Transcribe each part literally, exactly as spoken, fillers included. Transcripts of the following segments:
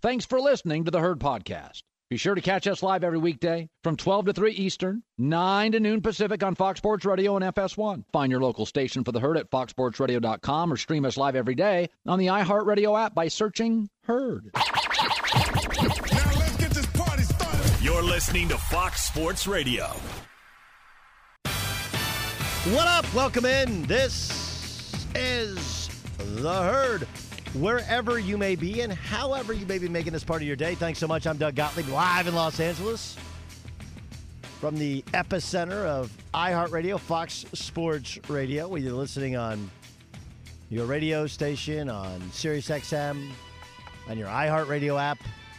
Thanks for listening to the Herd Podcast. Be sure to catch us live every weekday from twelve to three Eastern, nine to noon Pacific on Fox Sports Radio and F S one. Find your local station for the Herd at fox sports radio dot com or stream us live every day on the iHeartRadio app by searching Herd. Now let's get this party started. You're listening to Fox Sports Radio. What up? Welcome in. This is the Herd. Wherever you may be and however you may be making this part of your day, thanks so much. I'm Doug Gottlieb, live in Los Angeles from the epicenter of iHeartRadio, Fox Sports Radio, where you're listening on your radio station, on Sirius X M, on your iHeartRadio app.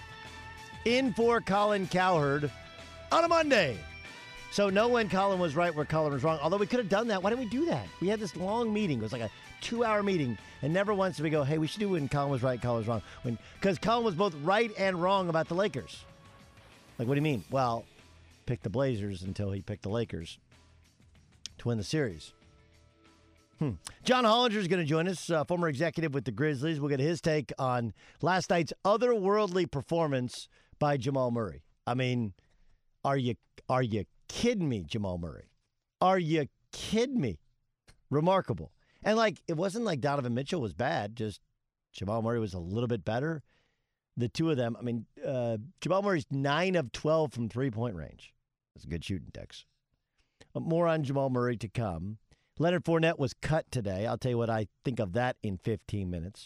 In for Colin Cowherd on a Monday. So know when Colin was right, where Colin was wrong. Although we could have done that. Why didn't we do that? We had this long meeting. It was like a two-hour meeting. And never once did we go, hey, we should do when Colin was right, Colin was wrong. When Because Colin was both right and wrong about the Lakers. Like, what do you mean? Well, pick the Blazers until he picked the Lakers to win the series. Hmm. John Hollinger is going to join us, uh, former executive with the Grizzlies. We'll get his take on last night's otherworldly performance by Jamal Murray. I mean, are you are you kidding me, Jamal Murray? Are you kidding me? Remarkable. And, like, it wasn't like Donovan Mitchell was bad. Just Jamal Murray was a little bit better. The two of them, I mean, uh, Jamal Murray's nine of twelve from three-point range. That's a good shooting, Dex. More on Jamal Murray to come. Leonard Fournette was cut today. I'll tell you what I think of that in fifteen minutes.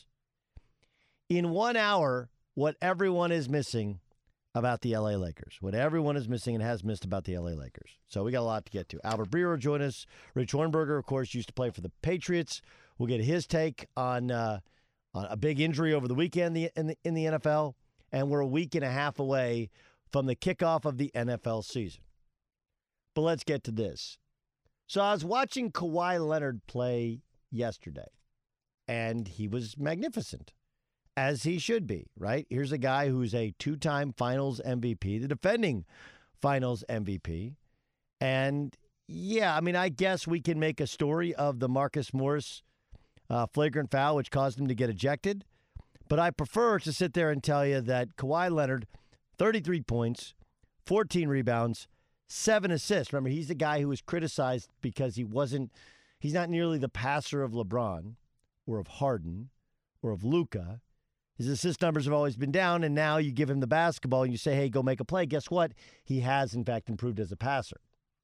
In one hour, what everyone is missing about the L A Lakers. What everyone is missing and has missed about the L A Lakers. So we got a lot to get to. Albert Breer will join us. Rich Hornberger, of course, used to play for the Patriots. We'll get his take on, uh, on a big injury over the weekend in the, in the N F L. And we're a week and a half away from the kickoff of the N F L season. But let's get to this. So I was watching Kawhi Leonard play yesterday, and he was magnificent. As he should be, right? Here's a guy who's a two-time Finals M V P, the defending Finals M V P. And, yeah, I mean, I guess we can make a story of the Marcus Morris uh, flagrant foul, which caused him to get ejected. But I prefer to sit there and tell you that Kawhi Leonard, thirty-three points, fourteen rebounds, seven assists. Remember, he's the guy who was criticized because he wasn't, he's not nearly the passer of LeBron or of Harden or of Luka. His assist numbers have always been down, and now you give him the basketball and you say, hey, go make a play. Guess what? He has, in fact, improved as a passer.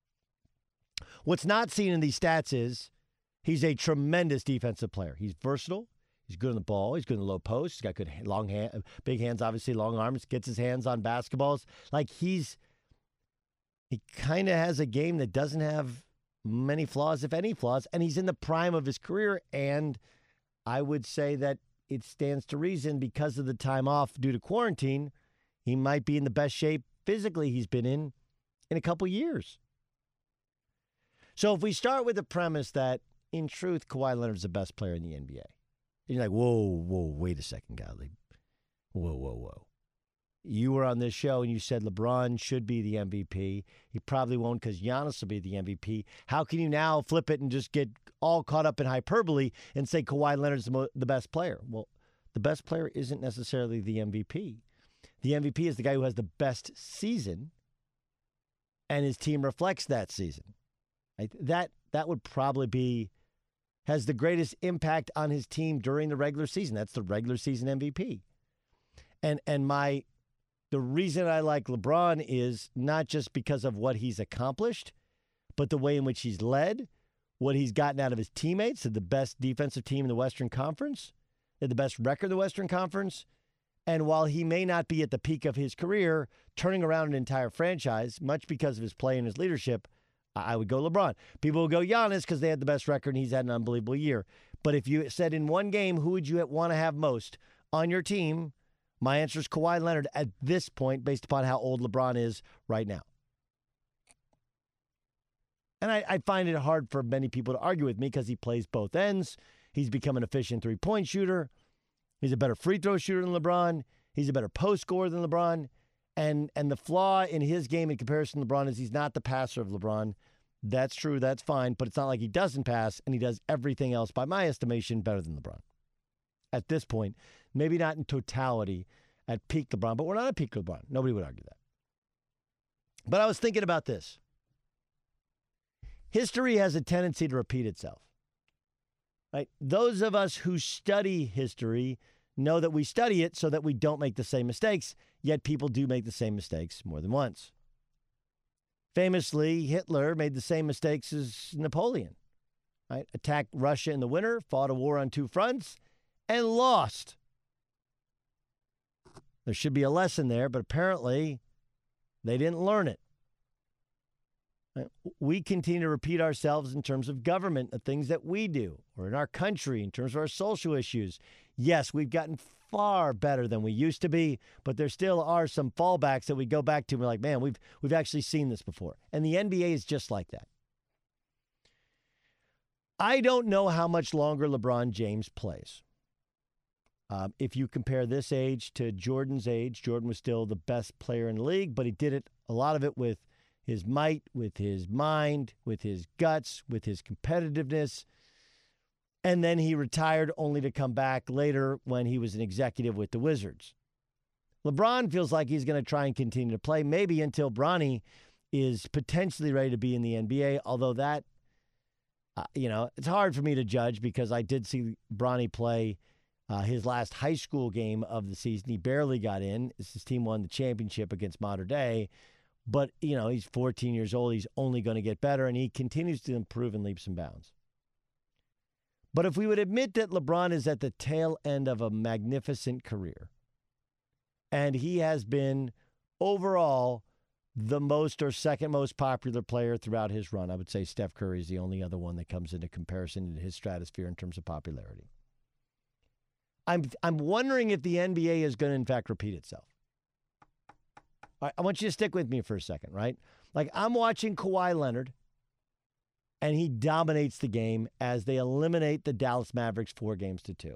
What's not seen in these stats is he's a tremendous defensive player. He's versatile. He's good on the ball. He's good in the low post. He's got good long hand, big hands, obviously, long arms, gets his hands on basketballs. Like, he's, he kind of has a game that doesn't have many flaws, if any flaws, and he's in the prime of his career, and I would say that it stands to reason because of the time off due to quarantine, he might be in the best shape physically he's been in in a couple years. So if we start with the premise that, in truth, Kawhi Leonard's the best player in the N B A, and you're like, whoa, whoa, wait a second, Gottlieb. Whoa, whoa, whoa. You were on this show and you said LeBron should be the M V P. He probably won't because Giannis will be the M V P. How can you now flip it and just get all caught up in hyperbole and say Kawhi Leonard's the, mo- the best player? Well, the best player isn't necessarily the M V P. The M V P is the guy who has the best season, and his team reflects that season. Right? That that would probably be, has the greatest impact on his team during the regular season. That's the regular season M V P. And and my the reason I like LeBron is not just because of what he's accomplished, but the way in which he's led, what he's gotten out of his teammates. They're the best defensive team in the Western Conference. They're the best record in the Western Conference. And while he may not be at the peak of his career, turning around an entire franchise, much because of his play and his leadership, I would go LeBron. People will go Giannis because they had the best record and he's had an unbelievable year. But if you said in one game, who would you want to have most on your team? My answer is Kawhi Leonard at this point, based upon how old LeBron is right now. And I, I find it hard for many people to argue with me because he plays both ends. He's become an efficient three-point shooter. He's a better free throw shooter than LeBron. He's a better post scorer than LeBron. And and the flaw in his game in comparison to LeBron is he's not the passer of LeBron. That's true. That's fine. But it's not like he doesn't pass, and he does everything else, by my estimation, better than LeBron. At this point, maybe not in totality. at peak LeBron, but we're not at peak LeBron. Nobody would argue that. But I was thinking about this. History has a tendency to repeat itself. Right? Those of us who study history know that we study it so that we don't make the same mistakes, yet people do make the same mistakes more than once. Famously, Hitler made the same mistakes as Napoleon. Right? Attacked Russia in the winter, fought a war on two fronts, and lost. There should be a lesson there, but apparently they didn't learn it. Right? We continue to repeat ourselves in terms of government, the things that we do, or in our country, in terms of our social issues. Yes, we've gotten far better than we used to be, but there still are some fallbacks that we go back to and we're like, man, we've we've actually seen this before. And the N B A is just like that. I don't know how much longer LeBron James plays. Um, if you compare this age to Jordan's age, Jordan was still the best player in the league, but he did it, a lot of it with his might, with his mind, with his guts, with his competitiveness. And then he retired only to come back later when he was an executive with the Wizards. LeBron feels like he's going to try and continue to play, maybe until Bronny is potentially ready to be in the N B A, although that, uh, you know, it's hard for me to judge because I did see Bronny play uh, his last high school game of the season. He barely got in. His team won the championship against Mater Dei. But, you know, he's fourteen years old. He's only going to get better, and he continues to improve in leaps and bounds. But if we would admit that LeBron is at the tail end of a magnificent career, and he has been overall the most or second most popular player throughout his run, I would say Steph Curry is the only other one that comes into comparison in his stratosphere in terms of popularity. I'm I'm wondering if the N B A is going to, in fact, repeat itself. All right, I want you to stick with me for a second, right? Like, I'm watching Kawhi Leonard, and he dominates the game as they eliminate the Dallas Mavericks four games to two.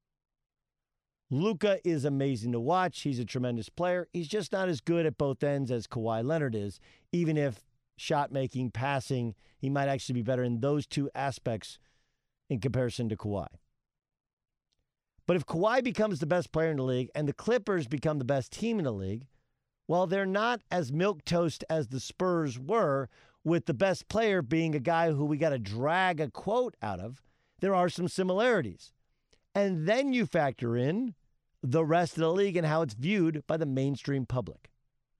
Luka is amazing to watch. He's a tremendous player. He's just not as good at both ends as Kawhi Leonard is, even if shot making, passing, he might actually be better in those two aspects in comparison to Kawhi. But if Kawhi becomes the best player in the league and the Clippers become the best team in the league, well, they're not as milquetoast as the Spurs were, with the best player being a guy who we got to drag a quote out of. There are some similarities. And then you factor in the rest of the league and how it's viewed by the mainstream public.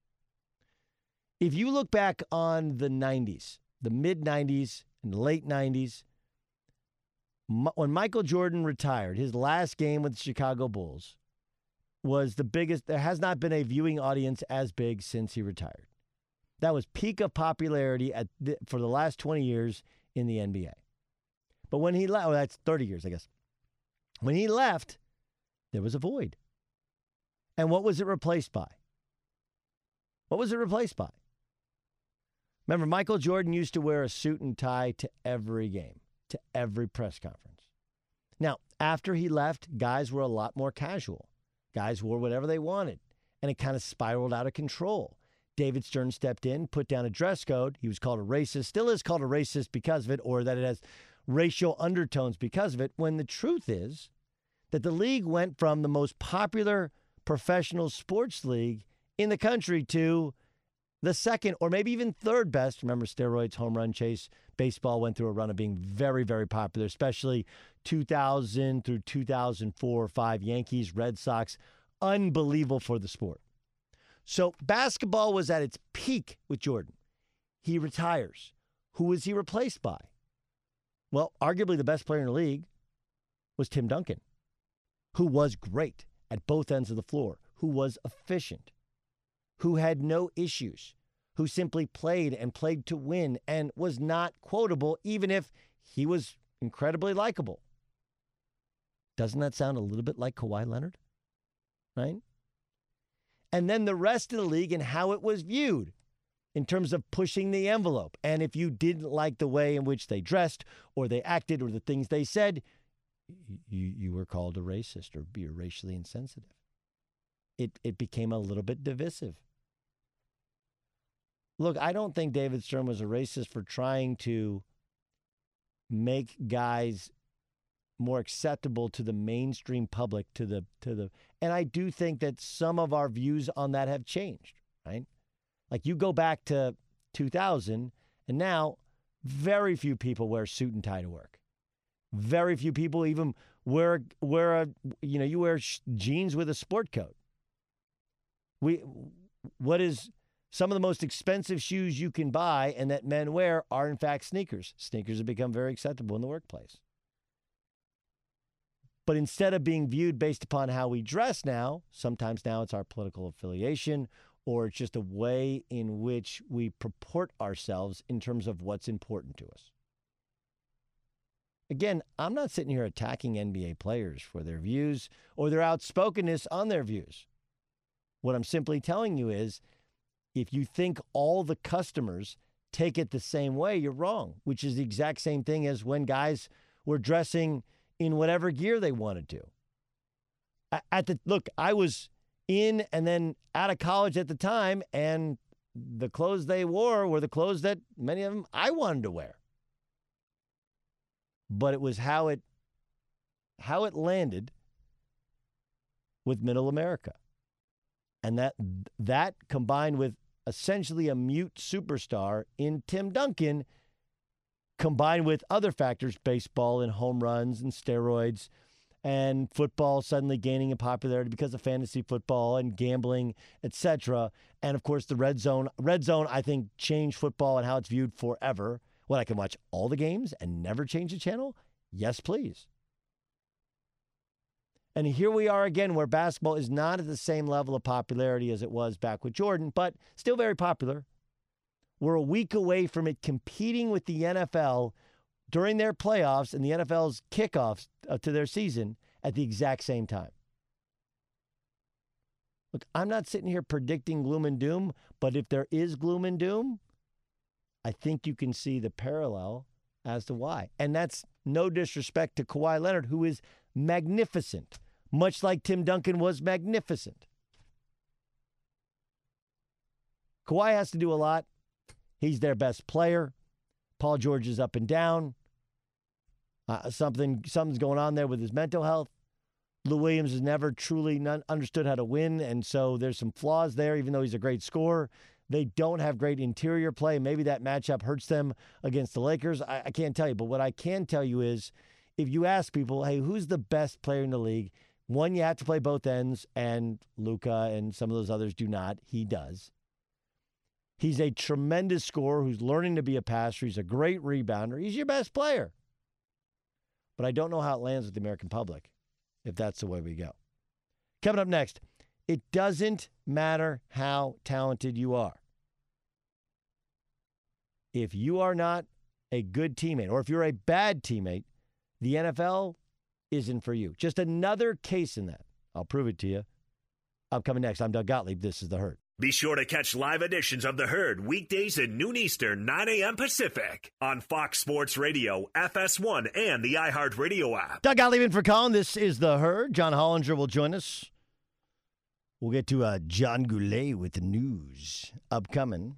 If you look back on the nineties, the mid-nineties and the late nineties, when Michael Jordan retired, his last game with the Chicago Bulls was the biggest. There has not been a viewing audience as big since he retired. That was peak of popularity at the, for the last twenty years in the N B A. But when he left, well, that's thirty years, I guess. When he left, there was a void. And what was it replaced by? What was it replaced by? Remember, Michael Jordan used to wear a suit and tie to every game, to every press conference. Now, after he left, guys were a lot more casual. Guys wore whatever they wanted, and it kind of spiraled out of control. David Stern stepped in, put down a dress code. He was called a racist, still is called a racist because of it, or that it has racial undertones because of it, when the truth is that the league went from the most popular professional sports league in the country to the second or maybe even third best. Remember, steroids, home run chase, baseball went through a run of being very, very popular, especially two thousand through two thousand four or five, Yankees, Red Sox, unbelievable for the sport. So basketball was at its peak with Jordan. He retires. Who was he replaced by? Well, arguably the best player in the league was Tim Duncan, who was great at both ends of the floor, who was efficient, who had no issues, who simply played and played to win and was not quotable, even if he was incredibly likable. Doesn't that sound a little bit like Kawhi Leonard? Right? And then the rest of the league and how it was viewed in terms of pushing the envelope. And if you didn't like the way in which they dressed or they acted or the things they said, you, you were called a racist or be racially insensitive. It, it became a little bit divisive. Look, I don't think David Stern was a racist for trying to make guys more acceptable to the mainstream public, to the to the and I do think that some of our views on that have changed, right? Like you go back to two thousand and now very few people wear suit and tie to work. Very few people even wear wear a you know, you wear sh- jeans with a sport coat. We what is some of the most expensive shoes you can buy and that men wear are, in fact, sneakers. Sneakers have become very acceptable in the workplace. But instead of being viewed based upon how we dress now, sometimes now it's our political affiliation or it's just a way in which we purport ourselves in terms of what's important to us. Again, I'm not sitting here attacking N B A players for their views or their outspokenness on their views. What I'm simply telling you is, if you think all the customers take it the same way, you're wrong, which is the exact same thing as when guys were dressing in whatever gear they wanted to. At the look, I was in and then out of college at the time, and the clothes they wore were the clothes that many of them I wanted to wear. But it was how it how it landed with Middle America. And that that combined with essentially a mute superstar in Tim Duncan, combined with other factors, baseball and home runs and steroids and football suddenly gaining in popularity because of fantasy football and gambling, et cetera. And, of course, the red zone. Red zone, I think, changed football and how it's viewed forever. What, I can watch all the games and never change the channel? Yes, please. And here we are again where basketball is not at the same level of popularity as it was back with Jordan, but still very popular. We're a week away from it competing with the N F L during their playoffs and the N F L's kickoffs to their season at the exact same time. Look, I'm not sitting here predicting gloom and doom, but if there is gloom and doom, I think you can see the parallel as to why. And that's no disrespect to Kawhi Leonard, who is magnificent, much like Tim Duncan was magnificent. Kawhi has to do a lot. He's their best player. Paul George is up and down. Uh, something, something's going on there with his mental health. Lou Williams has never truly none, understood how to win, and so there's some flaws there, even though he's a great scorer. They don't have great interior play. Maybe that matchup hurts them against the Lakers. I, I can't tell you. But what I can tell you is, if you ask people, hey, who's the best player in the league? One, you have to play both ends, and Luka and some of those others do not. He does. He's a tremendous scorer who's learning to be a passer. He's a great rebounder. He's your best player. But I don't know how it lands with the American public, if that's the way we go. Coming up next, it doesn't matter how talented you are. If you are not a good teammate, or if you're a bad teammate, the N F L isn't for you. Just another case in that. I'll prove it to you. Upcoming next, I'm Doug Gottlieb. This is The Herd. Be sure to catch live editions of The Herd weekdays at noon Eastern, nine a.m. Pacific on Fox Sports Radio, F S one, and the iHeartRadio app. Doug Gottlieb in for Colin. This is The Herd. John Hollinger will join us. We'll get to uh, John Goulet with the news upcoming.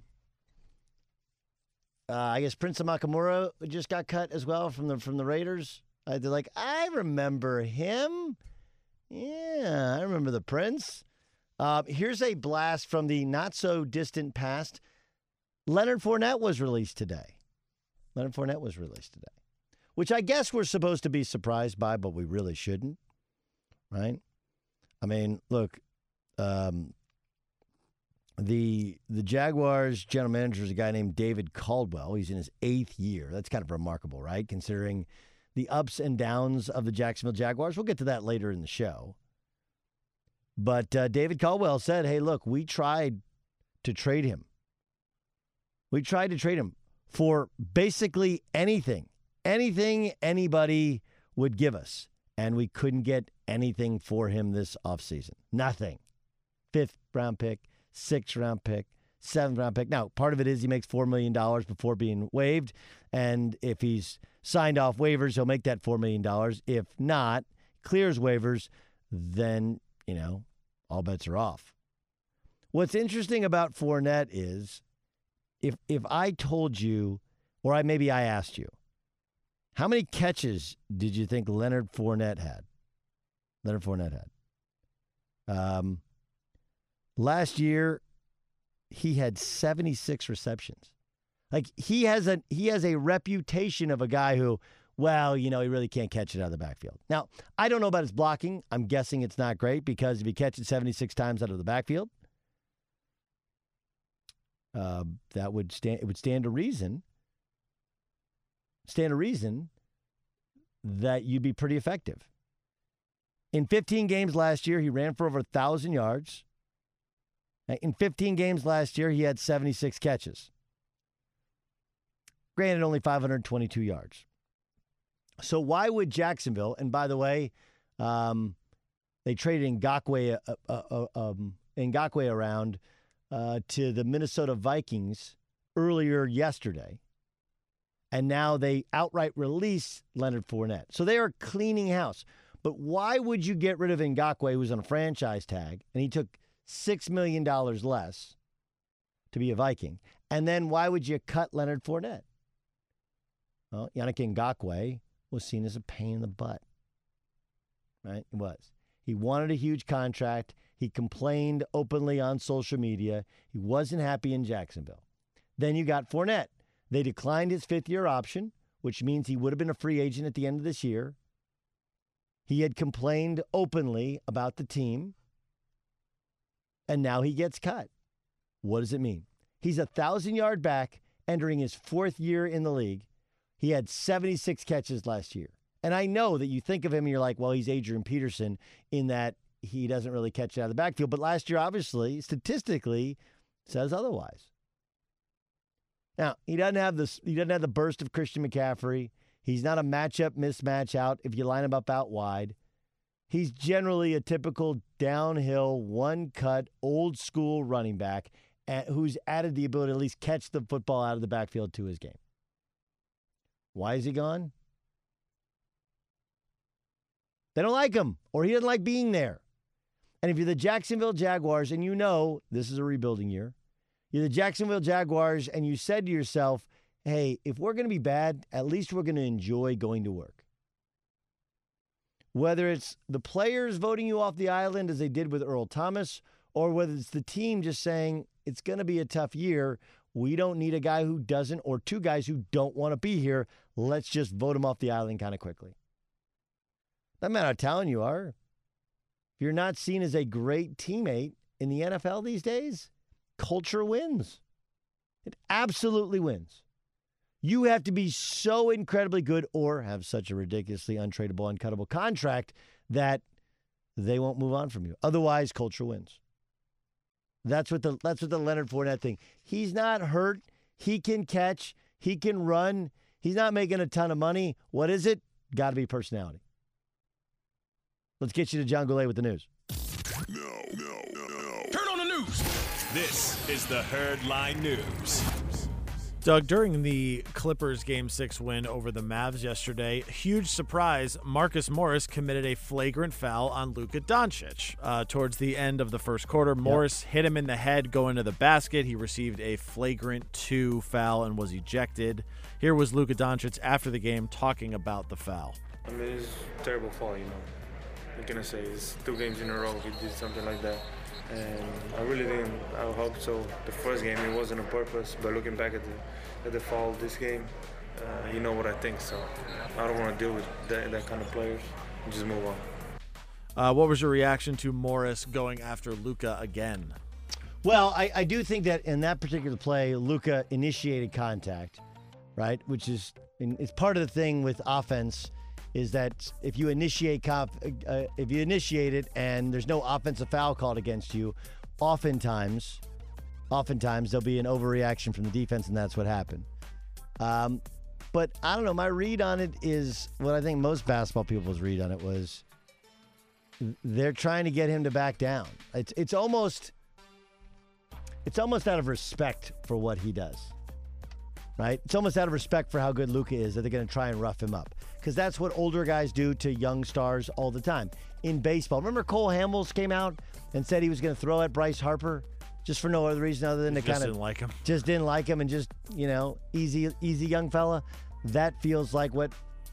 Uh, I guess Prince Amukamara just got cut as well from the from the Raiders. Uh, they're like, I remember him. Yeah, I remember the Prince. Uh, here's a blast from the not-so-distant past. Leonard Fournette was released today. Leonard Fournette was released today, which I guess we're supposed to be surprised by, but we really shouldn't, right? I mean, look, um, the the Jaguars general manager is a guy named David Caldwell. He's in his eighth year. That's kind of remarkable, right, considering the ups and downs of the Jacksonville Jaguars. We'll get to that later in the show. But uh, David Caldwell said, hey, look, we tried to trade him. We tried to trade him for basically anything, anything anybody would give us. And we couldn't get anything for him this offseason. Nothing. Fifth round pick, sixth round pick, seventh round pick. Now, part of it is he makes four million dollars before being waived. And if he's signed off waivers, he'll make that four million dollars. If not, clears waivers, then, you know, all bets are off. What's interesting about Fournette is if if I told you, or I maybe I asked you, How many catches did you think Leonard Fournette had? Leonard Fournette had. Um, last year, he had seventy-six receptions. Like he has a he has a reputation of a guy who, well, you know, he really can't catch it out of the backfield. Now, I don't know about his blocking. I'm guessing it's not great because if he catches seventy-six times out of the backfield, uh, that would stand. It would stand to reason. Stand to reason that you'd be pretty effective. In fifteen games last year, he ran for over one thousand yards. In fifteen games last year, he had seventy-six catches. Granted, only five hundred twenty-two yards. So why would Jacksonville, and by the way, um, they traded Ngakoue, uh, uh, uh, um, Ngakoue around uh, to the Minnesota Vikings earlier yesterday. And now they outright release Leonard Fournette. So they are cleaning house. But why would you get rid of Ngakoue, who's on a franchise tag, and he took six million dollars less to be a Viking? And then why would you cut Leonard Fournette? Well, Yannick Ngakoue was seen as a pain in the butt. Right? It was. He wanted a huge contract. He complained openly on social media. He wasn't happy in Jacksonville. Then you got Fournette. They declined his fifth-year option, which means he would have been a free agent at the end of this year. He had complained openly about the team, and now he gets cut. What does it mean? He's a one thousand-yard back entering his fourth year in the league. He had seventy-six catches last year. And I know that you think of him and you're like, well, he's Adrian Peterson in that he doesn't really catch it out of the backfield. But last year, obviously, statistically, says otherwise. Now, he doesn't have this. He doesn't have the burst of Christian McCaffrey. He's not a matchup mismatch out if you line him up out wide. He's generally a typical downhill, one-cut, old-school running back who's added the ability to at least catch the football out of the backfield to his game. Why is he gone? They don't like him, or he doesn't like being there. And if you're the Jacksonville Jaguars, and you know this is a rebuilding year, you're the Jacksonville Jaguars, and you said to yourself, hey, if we're going to be bad, at least we're going to enjoy going to work. Whether it's the players voting you off the island as they did with Earl Thomas, or whether it's the team just saying it's going to be a tough year, we don't need a guy who doesn't, or two guys who don't want to be here. Let's just vote him off the island kind of quickly. Doesn't matter how talented you are. If you're not seen as a great teammate in the N F L these days, culture wins. It absolutely wins. You have to be so incredibly good or have such a ridiculously untradeable, uncuttable contract that they won't move on from you. Otherwise, culture wins. That's what the that's what the Leonard Fournette thing. He's not hurt. He can catch. He can run. He's not making a ton of money. What is it? Got to be personality. Let's get you to John Goulet with the news. No, no, no, no. Turn on the news. This is the Herd Line News. Doug, during the Clippers Game six win over the Mavs yesterday, huge surprise, Marcus Morris committed a flagrant foul on Luka Doncic. Uh, towards the end of the first quarter, Morris yep. hit him in the head going to the basket. He received a flagrant two foul and was ejected. Here was Luka Doncic after the game talking about the foul. I mean, it's a terrible foul, you know. What can I say? It's two games in a row he did something like that. And I really didn't, I hope so. The first game, it wasn't on purpose, but looking back at the, at the foul this game, uh, you know what I think, so I don't want to deal with that, that kind of players and just move on. Uh, what was your reaction to Morris going after Luka again? Well, I, I do think that in that particular play, Luka initiated contact, right? Which is it's part of the thing with offense. Is that if you initiate comp, uh, if you initiate it and there's no offensive foul called against you, oftentimes, oftentimes there'll be an overreaction from the defense, and that's what happened. Um, but I don't know. My read on it is what I think most basketball people's read on it was they're trying to get him to back down. It's it's almost it's almost out of respect for what he does. Right? It's almost out of respect for how good Luka is that they're going to try and rough him up. Because that's what older guys do to young stars all the time. In baseball, remember Cole Hamels came out and said he was going to throw at Bryce Harper just for no other reason other than he to kind of didn't like him. Just didn't like him and just, you know, easy, easy young fella. That feels like what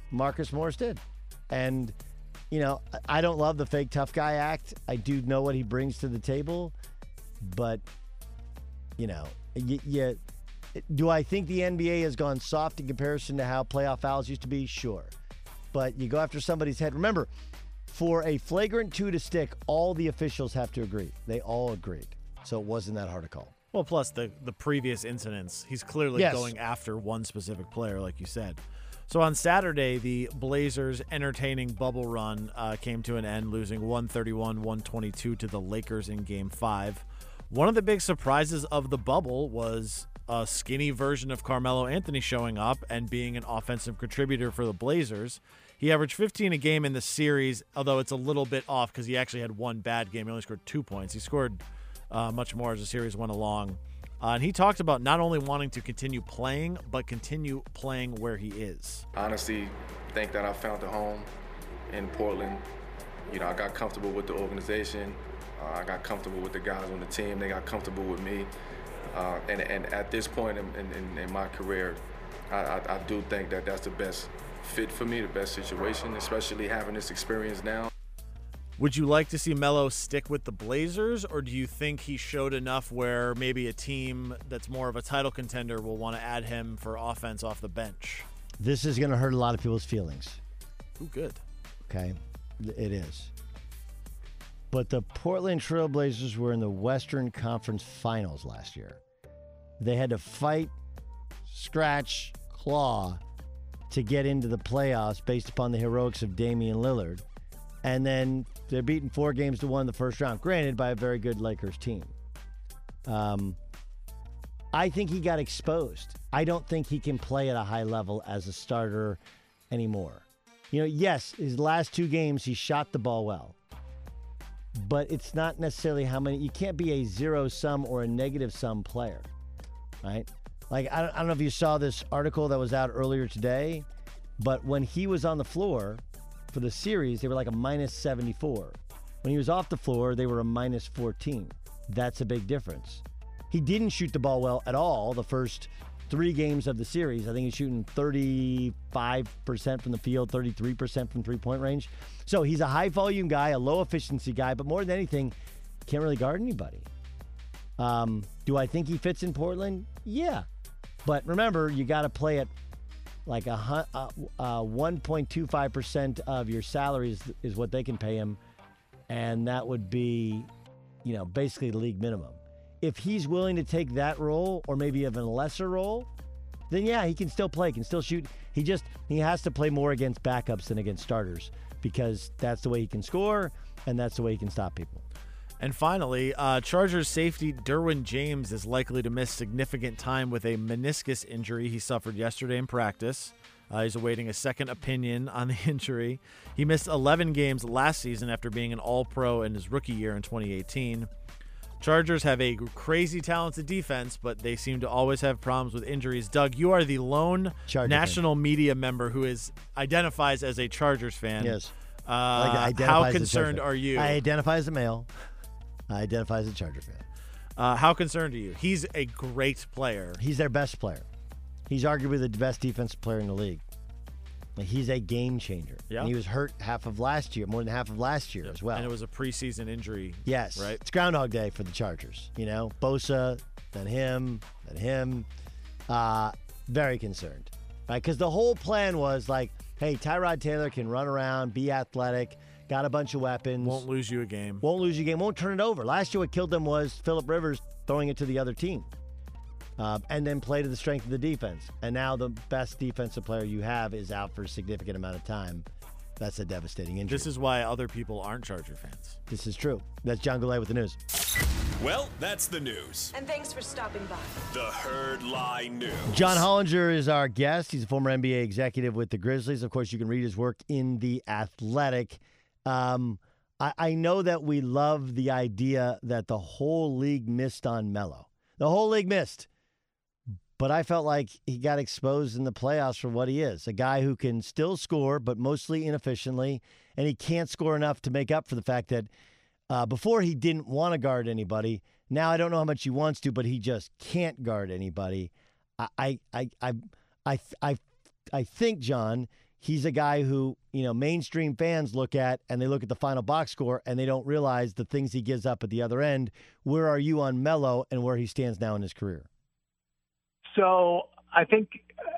Marcus Morris did. And, you know, I don't love the fake tough guy act. I do know what he brings to the table. But, you know, y- y- do I think the N B A has gone soft in comparison to how playoff fouls used to be? Sure. But you go after somebody's head. Remember, for a flagrant two to stick, all the officials have to agree. They all agreed. So it wasn't that hard to call. Well, plus the, the previous incidents, he's clearly Yes. going after one specific player, like you said. So on Saturday, the Blazers' entertaining bubble run uh, came to an end, losing one thirty-one one twenty-two to the Lakers in Game five. One of the big surprises of the bubble was a skinny version of Carmelo Anthony showing up and being an offensive contributor for the Blazers. He averaged fifteen a game in the series, although it's a little bit off because he actually had one bad game. He only scored two points. He scored uh, much more as the series went along. Uh, and he talked about not only wanting to continue playing, but continue playing where he is. I honestly think that I found a home in Portland. You know, I got comfortable with the organization. Uh, I got comfortable with the guys on the team. They got comfortable with me. Uh, and, and at this point in, in, in my career, I, I, I do think that that's the best fit for me, the best situation, especially having this experience now. Would you like to see Melo stick with the Blazers, or do you think he showed enough where maybe a team that's more of a title contender will want to add him for offense off the bench? This is going to hurt a lot of people's feelings. Ooh, good. Okay? It is. But the Portland Trail Blazers were in the Western Conference Finals last year. They had to fight, scratch, claw to get into the playoffs based upon the heroics of Damian Lillard. And then they're beaten four games to one in the first round, granted by a very good Lakers team. Um, I think he got exposed. I don't think he can play at a high level as a starter anymore. You know, yes, his last two games, he shot the ball well. But it's not necessarily how many. You can't be a zero-sum or a negative-sum player, right? Like, I don't, I don't know if you saw this article that was out earlier today, but when he was on the floor for the series, they were like a minus seventy-four. When he was off the floor, they were a minus fourteen. That's a big difference. He didn't shoot the ball well at all the first three games of the series. I think he's shooting thirty-five percent from the field, thirty-three percent from three-point range. So he's a high-volume guy, a low-efficiency guy, but more than anything, can't really guard anybody. Um, do I think he fits in Portland? Yeah. But remember, you got to play at like a uh, uh, one point two five percent of your salary is, is what they can pay him, and that would be, you know, basically the league minimum. If he's willing to take that role, or maybe even a lesser role, then yeah, he can still play, can still shoot. He just he has to play more against backups than against starters because that's the way he can score, and that's the way he can stop people. And finally, uh, Chargers safety Derwin James is likely to miss significant time with a meniscus injury he suffered yesterday in practice. Uh, he's awaiting a second opinion on the injury. He missed eleven games last season after being an All-Pro in his rookie year in twenty eighteen. Chargers have a crazy talented defense, but they seem to always have problems with injuries. Doug, you are the lone Charger national fan. media member who is identifies as a Chargers fan. Yes. Uh, Like, how concerned are you? I identify as a male. I identify as a Charger fan. Uh, how concerned are you? He's a great player. He's their best player. He's arguably the best defensive player in the league. He's a game changer. Yeah. And he was hurt half of last year, more than half of last year as well. And it was a preseason injury. Yes. Right? It's Groundhog Day for the Chargers. You know, Bosa, then him, then him. Uh, very concerned. Right? Because the whole plan was like, hey, Tyrod Taylor can run around, be athletic, got a bunch of weapons. Won't lose you a game. Won't lose you a game. Won't turn it over. Last year what killed them was Phillip Rivers throwing it to the other team. Uh, and then play to the strength of the defense. And now the best defensive player you have is out for a significant amount of time. That's a devastating injury. This is why other people aren't Charger fans. This is true. That's John Goulet with the news. Well, that's the news. And thanks for stopping by. The Herd Lie News. John Hollinger is our guest. He's a former N B A executive with the Grizzlies. Of course, you can read his work in The Athletic. Um, I, I know that we love the idea that the whole league missed on Melo. The whole league missed. But I felt like he got exposed in the playoffs for what he is, a guy who can still score, but mostly inefficiently, and he can't score enough to make up for the fact that uh, before he didn't want to guard anybody. Now I don't know how much he wants to, but he just can't guard anybody. I, I, I, I, I, I, I think, John, he's a guy who, you know, mainstream fans look at and they look at the final box score and they don't realize the things he gives up at the other end. Where are you on Melo and where he stands now in his career? So I think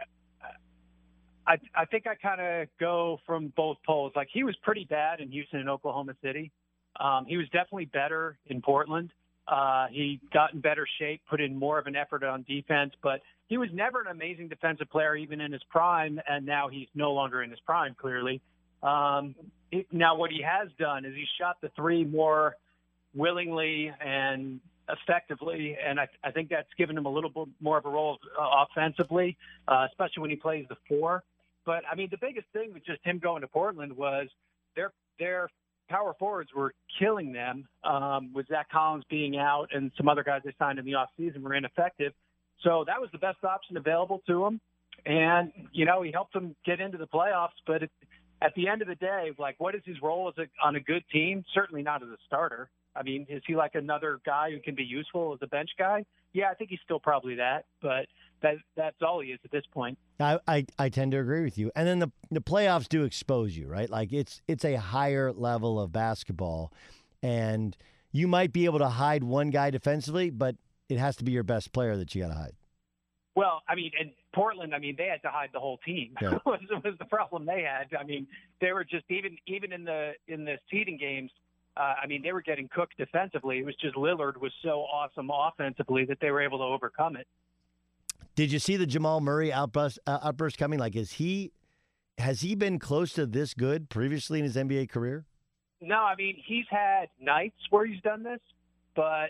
I, I think I kind of go from both poles. Like, he was pretty bad in Houston and Oklahoma City. Um, he was definitely better in Portland. Uh, he got in better shape, put in more of an effort on defense, but he was never an amazing defensive player, even in his prime, and now he's no longer in his prime, clearly. Um, it, now, what he has done is he shot the three more willingly and effectively, and I, I think that's given him a little bit more of a role uh, offensively, uh, especially when he plays the four. But, I mean, the biggest thing with just him going to Portland was their their power forwards were killing them, um, with Zach Collins being out and some other guys they signed in the offseason were ineffective. So that was the best option available to him. And, you know, he helped them get into the playoffs. But it, at the end of the day, like, what is his role as a, on a good team? Certainly not as a starter. I mean, is he like another guy who can be useful as a bench guy? Yeah, I think he's still probably that. But that that's all he is at this point. I, I, I tend to agree with you. And then the the playoffs do expose you, right? Like, it's it's a higher level of basketball. And you might be able to hide one guy defensively, but it has to be your best player that you got to hide. Well, I mean, in Portland, I mean, they had to hide the whole team. Yeah. was, was the problem they had. I mean, they were just even even in the in the seeding games. Uh, I mean, they were getting cooked defensively. It was just Lillard was so awesome offensively that they were able to overcome it. Did you see the Jamal Murray outburst, uh, outburst coming? Like, is he has he been close to this good previously in his N B A career? No, I mean, he's had nights where he's done this, but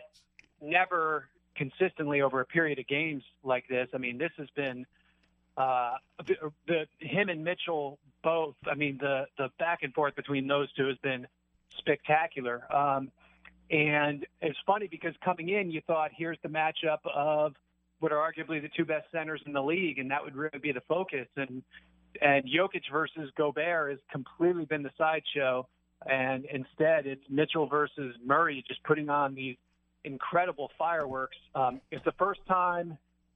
never consistently over a period of games like this. I mean, this has been uh, the, the him and Mitchell both. I mean, the the back and forth between those two has been spectacular. Um, and it's funny because coming in, you thought, here's the matchup of what are arguably the two best centers in the league, and that would really be the focus. And and Jokic versus Gobert has completely been the sideshow. And instead, it's Mitchell versus Murray just putting on these incredible fireworks. Um, it's the first time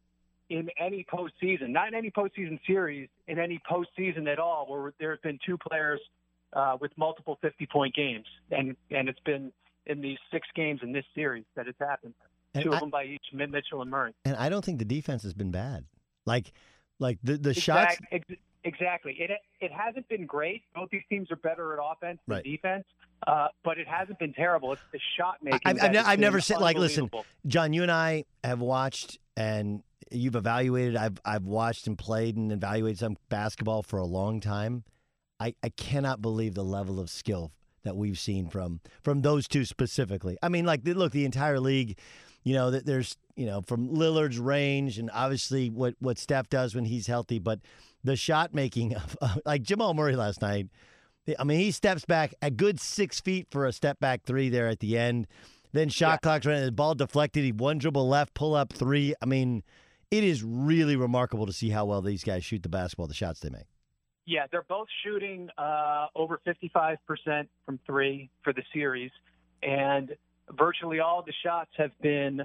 in any postseason, not in any postseason series, in any postseason at all, where there have been two players uh, with multiple fifty-point games. And and it's been in these six games in this series that it's happened. And two I, of them by each, Mitchell and Murray. And I don't think the defense has been bad. Like, like the, the Exact, shots. Ex- exactly. It it hasn't been great. Both these teams are better at offense than Right. defense, uh, but it hasn't been terrible. It's the shot making. I've, that I've, ne- has I've never been said, like, listen, unbelievable. John, you and I have watched and you've evaluated. I've I've watched and played and evaluated some basketball for a long time. I, I cannot believe the level of skill that we've seen from from those two specifically. I mean, like, look, the entire league, you know, that there's, you know, from Lillard's range and obviously what, what Steph does when he's healthy, but the shot making of, uh, like Jamal Murray last night, I mean, he steps back a good six feet for a step back three there at the end. Then shot Yeah. clock's running, the ball deflected. He one dribble left, pull up three. I mean, it is really remarkable to see how well these guys shoot the basketball, the shots they make. Yeah, they're both shooting uh, over fifty-five percent from three for the series, and virtually all of the shots have been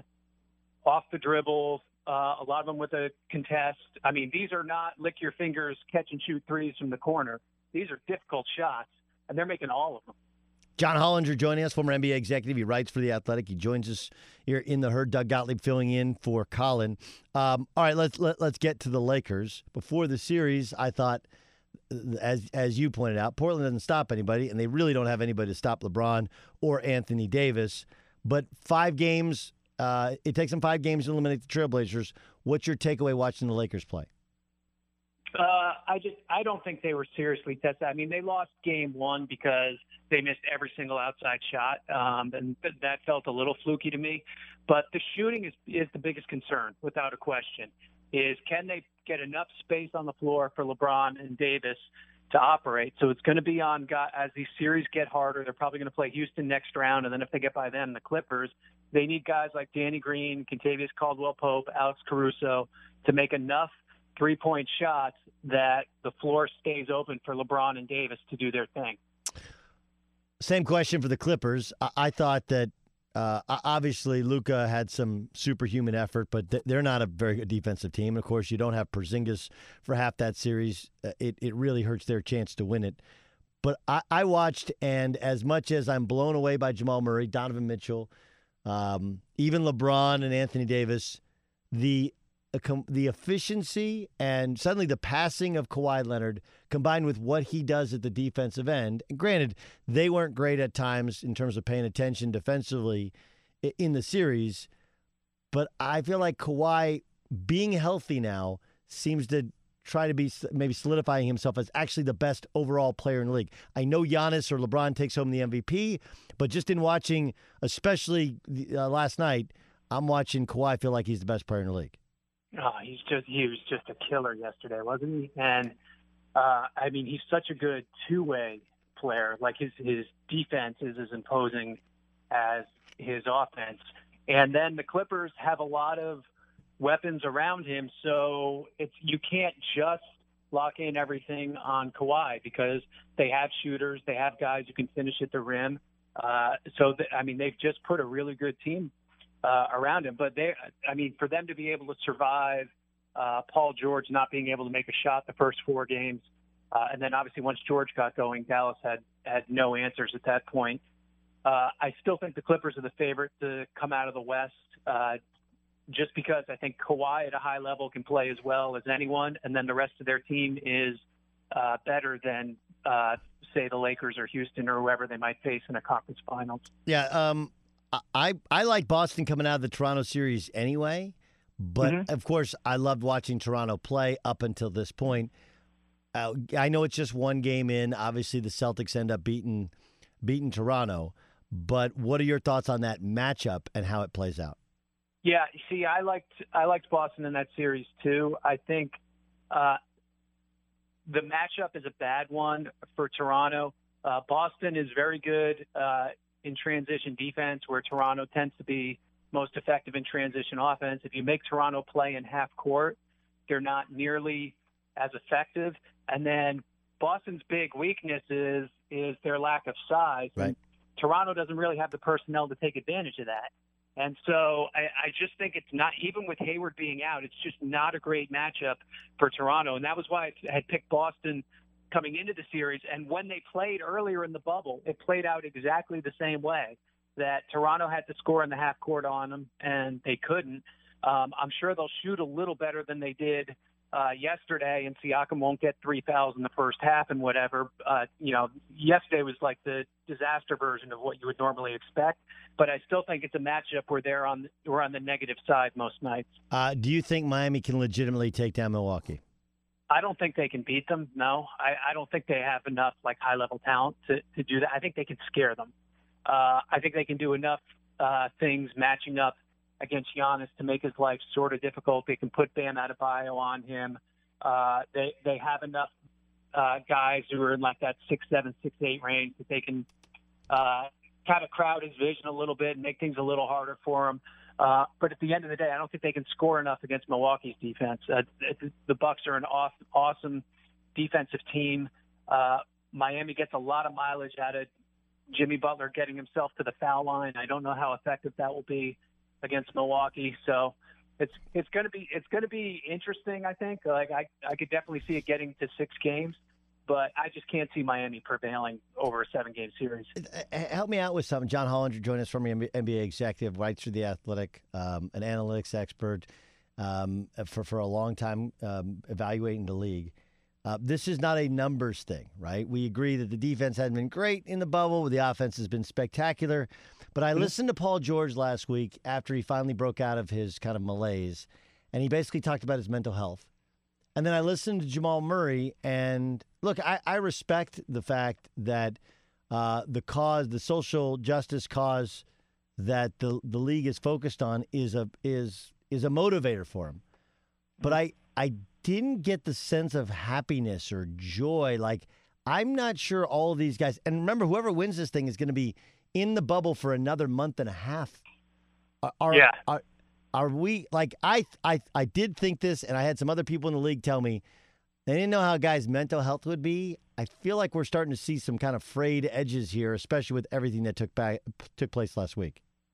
off the dribble, uh, a lot of them with a contest. I mean, these are not lick your fingers, catch and shoot threes from the corner. These are difficult shots, and they're making all of them. John Hollinger joining us, former N B A executive. He writes for The Athletic. He joins us here in the herd. Doug Gottlieb filling in for Colin. Um, all right, let's let, let's get to the Lakers. Before the series, I thought, as as you pointed out, Portland doesn't stop anybody, and they really don't have anybody to stop LeBron or Anthony Davis. But five games, uh, it takes them five games to eliminate the Trailblazers. What's your takeaway watching the Lakers play? Uh, I just I don't think they were seriously tested. I mean, they lost game one because they missed every single outside shot, um, and th- that felt a little fluky to me. But the shooting is is the biggest concern, without a question. Is can they get enough space on the floor for LeBron and Davis to operate? So it's going to be on God, as these series get harder. They're probably going to play Houston next round, and then if they get by them, the Clippers. They need guys like Danny Green, Kentavious Caldwell-Pope, Alex Caruso to make enough three-point shots that the floor stays open for LeBron and Davis to do their thing. Same question for the Clippers. I, I thought that Uh, obviously, Luka had some superhuman effort, but th- they're not a very good defensive team. Of course, you don't have Porzingis for half that series. Uh, it, it really hurts their chance to win it. But I, I watched, and as much as I'm blown away by Jamal Murray, Donovan Mitchell, um, even LeBron and Anthony Davis, the the efficiency and suddenly the passing of Kawhi Leonard combined with what he does at the defensive end. And granted, they weren't great at times in terms of paying attention defensively in the series, but I feel like Kawhi being healthy now seems to try to be maybe solidifying himself as actually the best overall player in the league. I know Giannis or LeBron takes home the M V P, but just in watching, especially uh, last night, I'm watching Kawhi feel like he's the best player in the league. Oh, he's just he was just a killer yesterday, wasn't he? And uh, I mean, he's such a good two-way player. Like his his defense is as imposing as his offense. And then the Clippers have a lot of weapons around him, so it's you can't just lock in everything on Kawhi because they have shooters, they have guys who can finish at the rim. Uh, so th- I mean, they've just put a really good team Uh, around him. But they, I mean, for them to be able to survive uh, Paul George not being able to make a shot the first four games, uh, and then obviously once George got going, Dallas had, had no answers at that point. Uh, I still think the Clippers are the favorite to come out of the West uh, just because I think Kawhi at a high level can play as well as anyone, and then the rest of their team is uh, better than, uh, say, the Lakers or Houston or whoever they might face in a conference finals. Yeah, um, I, I like Boston coming out of the Toronto series anyway, but mm-hmm. of course I loved watching Toronto play up until this point. Uh, I know it's just one game in. Obviously, the Celtics end up beating beating Toronto, but what are your thoughts on that matchup and how it plays out? Yeah, see, I liked I liked Boston in that series too. I think uh, the matchup is a bad one for Toronto. Uh, Boston is very good Uh, in transition defense, where Toronto tends to be most effective in transition offense. If you make Toronto play in half court, they're not nearly as effective. And then Boston's big weakness is is their lack of size. Right. And Toronto doesn't really have the personnel to take advantage of that. And so I, I just think it's not, even with Hayward being out, it's just not a great matchup for Toronto. And that was why I had picked Boston coming into the series. And when they played earlier in the bubble, it played out exactly the same way, that Toronto had to score in the half court on them, and they couldn't. Um, I'm sure they'll shoot a little better than they did uh, yesterday, and Siakam won't get three fouls in the first half and whatever. Uh, you know, yesterday was like the disaster version of what you would normally expect. But I still think it's a matchup where they're on, we're on the negative side most nights. Uh, do you think Miami can legitimately take down Milwaukee? I don't think they can beat them. No, I, I don't think they have enough like high level talent to, to do that. I think they can scare them. Uh, I think they can do enough uh, things matching up against Giannis to make his life sort of difficult. They can put Bam Adebayo on him. Uh, they they have enough uh, guys who are in like that six seven, six eight range that they can uh, kind of crowd his vision a little bit and make things a little harder for him. Uh, but at the end of the day, I don't think they can score enough against Milwaukee's defense. Uh, the Bucks are an awesome, awesome defensive team. Uh, Miami gets a lot of mileage out of Jimmy Butler getting himself to the foul line. I don't know how effective that will be against Milwaukee. So it's it's going to be it's going to be interesting. I think like I I could definitely see it getting to six games. But I just can't see Miami prevailing over a seven-game series. Help me out with something. John Hollinger joined us from the N B A executive, writes for The Athletic, um, an analytics expert um, for, for a long time um, evaluating the league. Uh, this is not a numbers thing, right? We agree that the defense hasn't been great in the bubble. The offense has been spectacular. But I listened to Paul George last week after he finally broke out of his kind of malaise, and he basically talked about his mental health. And then I listened to Jamal Murray, and look, I, I respect the fact that uh, the cause, the social justice cause that the the league is focused on is a is is a motivator for him. But I I didn't get the sense of happiness or joy. Like, I'm not sure all of these guys, and remember, whoever wins this thing is going to be in the bubble for another month and a half. Are, yeah. Are, Are we like I I I did think this, and I had some other people in the league tell me they didn't know how guys' mental health would be. I feel like we're starting to see some kind of frayed edges here, especially with everything that took back took place last week.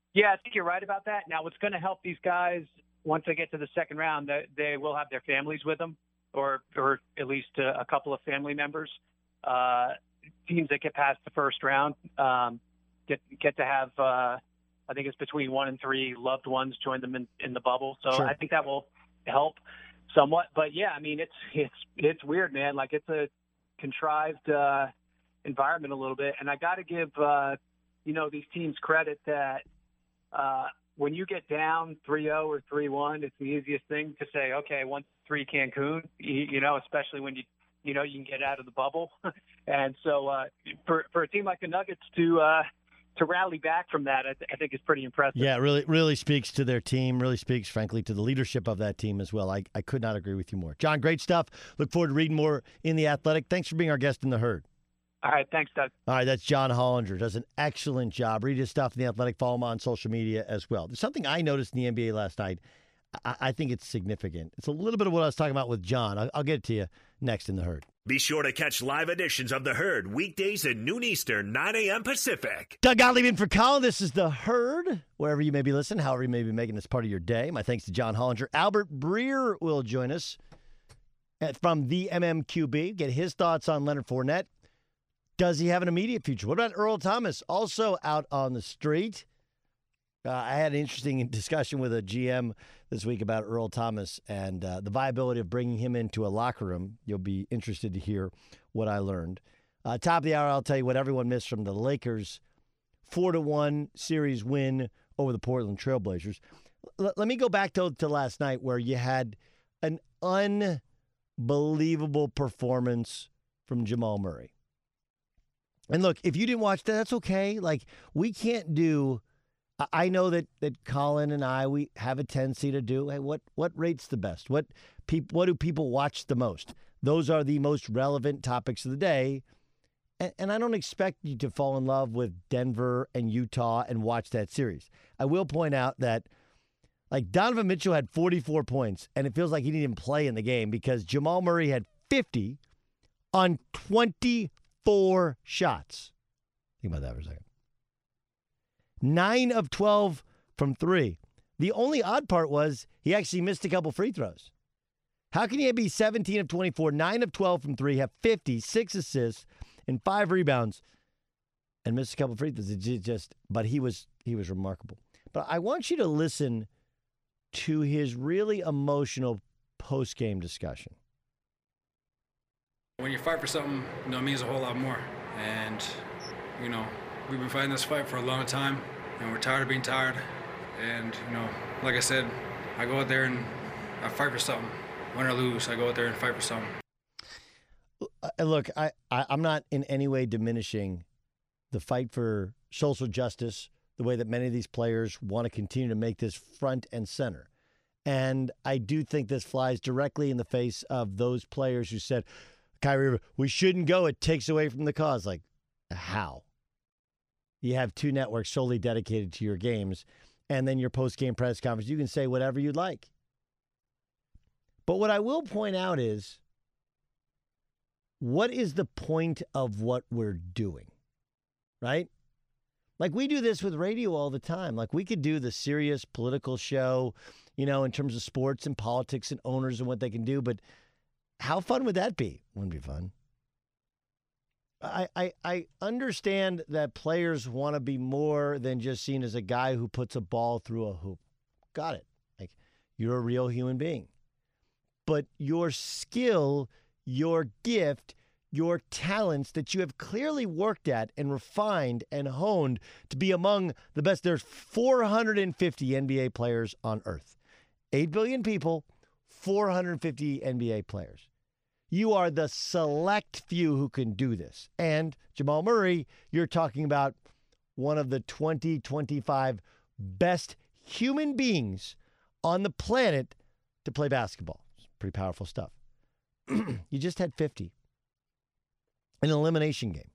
Yeah, I think you're right about that. Now, what's going to help these guys once they get to the second round, they, they will have their families with them, or or at least a, a couple of family members. Uh, teams that get past the first round um, get get to have, uh, I think it's between one and three loved ones join them in, in the bubble. So Sure. I think that will help somewhat. But yeah, I mean, it's it's it's weird, man. Like it's a contrived uh, environment a little bit, and I got to give uh, you know these teams credit that. Uh, when you get down three oh or three one, it's the easiest thing to say, okay, one three Cancun, you, you know, especially when you, you know, you can get out of the bubble. And so uh, for, for a team like the Nuggets to uh, to rally back from that, I, th- I think is pretty impressive. Yeah, it really, really speaks to their team, really speaks, frankly, to the leadership of that team as well. I, I could not agree with you more. John, great stuff. Look forward to reading more in The Athletic. Thanks for being our guest in The Herd. All right, thanks, Doug. All right, that's John Hollinger. Does an excellent job. Read his stuff in The Athletic. Follow him on social media as well. There's something I noticed in the N B A last night. I, I think it's significant. It's a little bit of what I was talking about with John. I'll, I'll get it to you next in The Herd. Be sure to catch live editions of The Herd weekdays at noon Eastern, nine a.m. Pacific. Doug Gottlieb in for Colin. This is The Herd. Wherever you may be listening, however you may be making this part of your day. My thanks to John Hollinger. Albert Breer will join us at, from the M M Q B. Get his thoughts on Leonard Fournette. Does he have an immediate future? What about Earl Thomas, also out on the street? Uh, I had an interesting discussion with a G M this week about Earl Thomas and uh, the viability of bringing him into a locker room. You'll be interested to hear what I learned. Uh, top of the hour, I'll tell you what everyone missed from the Lakers' four to one series win over the Portland Trailblazers. L- let me go back to, to last night where you had an unbelievable performance from Jamal Murray. And look, if you didn't watch that, that's okay. Like, we can't do, I know that, that Colin and I, we have a tendency to do, hey, what, what rates the best? What peop, what do people watch the most? Those are the most relevant topics of the day. And, and I don't expect you to fall in love with Denver and Utah and watch that series. I will point out that, like, Donovan Mitchell had forty-four points, and it feels like he didn't even play in the game because Jamal Murray had fifty on twenty Four shots. Think about that for a second. Nine of twelve from three. The only odd part was he actually missed a couple free throws. How can he be seventeen of twenty-four, nine of twelve from three, have fifty, six assists, and five rebounds, and miss a couple free throws? It just, but he was he was remarkable. But I want you to listen to his really emotional post-game discussion. When you fight for something, you know, it means a whole lot more. And, you know, we've been fighting this fight for a long time, and we're tired of being tired. And, you know, like I said, I go out there and I fight for something. Win or lose, I go out there and fight for something. Look, I, I, I'm not in any way diminishing the fight for social justice, the way that many of these players want to continue to make this front and center. And I do think this flies directly in the face of those players who said, Kyrie, we shouldn't go. It takes away from the cause. Like, how? You have two networks solely dedicated to your games, and then your post-game press conference. You can say whatever you'd like. But what I will point out is, what is the point of what we're doing? Right? Like, we do this with radio all the time. Like, we could do the serious political show, you know, in terms of sports and politics and owners and what they can do, but how fun would that be? Wouldn't be fun. I, I, I understand that players want to be more than just seen as a guy who puts a ball through a hoop. Got it. Like, you're a real human being. But your skill, your gift, your talents that you have clearly worked at and refined and honed to be among the best. There's four hundred fifty N B A players on earth. eight billion people, four hundred fifty N B A players. You are the select few who can do this. And Jamal Murray, you're talking about one of the twenty, twenty-five best human beings on the planet to play basketball. It's pretty powerful stuff. You just had fifty. An elimination game.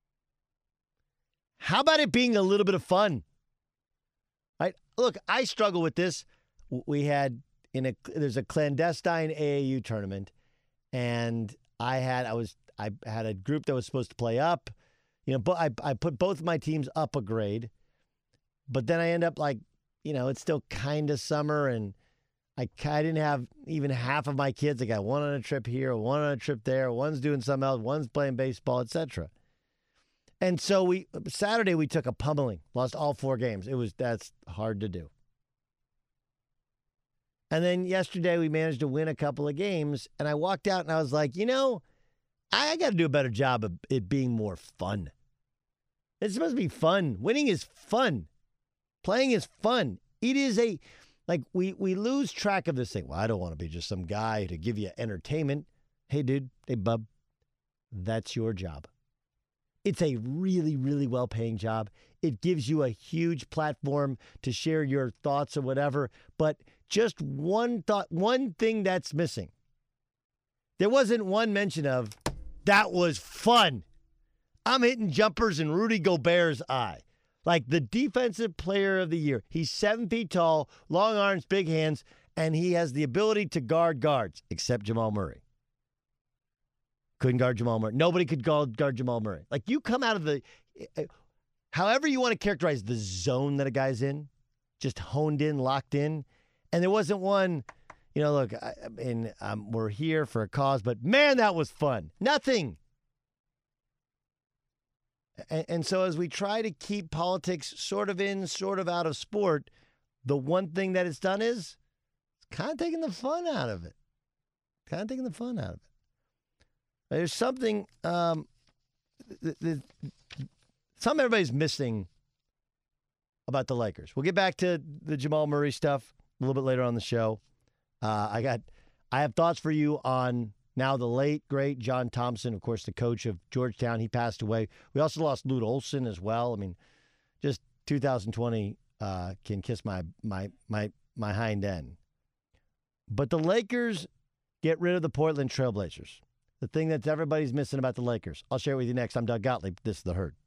How about it being a little bit of fun? Right? Look, I struggle with this. We had in a there's a clandestine A A U tournament. And I had I was I had a group that was supposed to play up, you know. But I I put both of my teams up a grade, but then I end up like, you know, it's still kind of summer, and I, I didn't have even half of my kids. I got one on a trip here, one on a trip there, one's doing something else, one's playing baseball, et cetera. And so we Saturday we took a pummeling, lost all four games. It was that's hard to do. And then yesterday we managed to win a couple of games, and I walked out and I was like, you know, I got to do a better job of it being more fun. It's supposed to be fun. Winning is fun. Playing is fun. It is a, like, we, we lose track of this thing. Well, I don't want to be just some guy to give you entertainment. Hey, dude. Hey, bub. That's your job. It's a really, really well-paying job. It gives you a huge platform to share your thoughts or whatever. But just one thought, one thing that's missing. There wasn't one mention of, that was fun. I'm hitting jumpers in Rudy Gobert's eye. Like the defensive player of the year. He's seven feet tall, long arms, big hands, and he has the ability to guard guards, except Jamal Murray. Couldn't guard Jamal Murray. Nobody could guard, guard Jamal Murray. Like you come out of the, however you want to characterize the zone that a guy's in, just honed in, locked in, and there wasn't one, you know, look, I, I mean, um, we're here for a cause, but man, that was fun. Nothing. And, and so as we try to keep politics sort of in, sort of out of sport, the one thing that it's done is it's kind of taking the fun out of it. Kind of taking the fun out of it. There's something, um, th- th- something everybody's missing about the Lakers. We'll get back to the Jamal Murray stuff a little bit later on the show. Uh, I got, I have thoughts for you on now the late, great John Thompson, of course, the coach of Georgetown. He passed away. We also lost Lute Olson as well. I mean, just two thousand twenty uh, can kiss my my my my hind end. But the Lakers get rid of the Portland Trailblazers. The thing that everybody's missing about the Lakers. I'll share it with you next. I'm Doug Gottlieb. This is The Herd.